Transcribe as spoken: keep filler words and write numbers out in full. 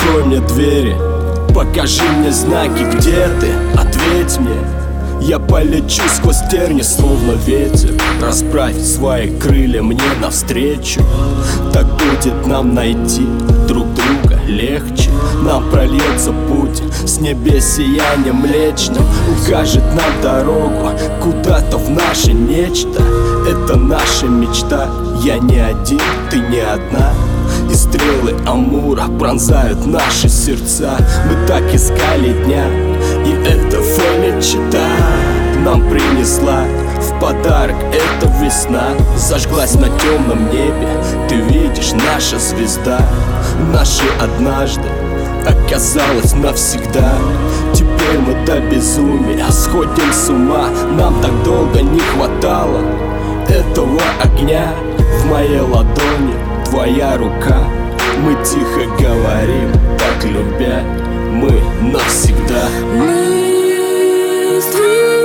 Открой мне двери, покажи мне знаки, где ты, ответь мне. Я полечу сквозь терни, словно ветер. Расправь свои крылья мне навстречу. Так будет нам найти друг друга легче. Нам прольется путь с небес сиянием млечным. Укажет нам дорогу куда-то в наше нечто. Это наша мечта. Я не один, ты не одна. И стрелы Амура пронзают наши сердца. Мы так искали дня, и эта фэлечета нам принесла в подарок эта весна. Зажглась на темном небе, ты видишь, наша звезда. Наше однажды оказалось навсегда. Теперь мы до безумия сходим с ума. Нам так долго не хватало этого огня. В моей ладони твоя рука. Мы тихо говорим, так любя, мы навсегда. Мы с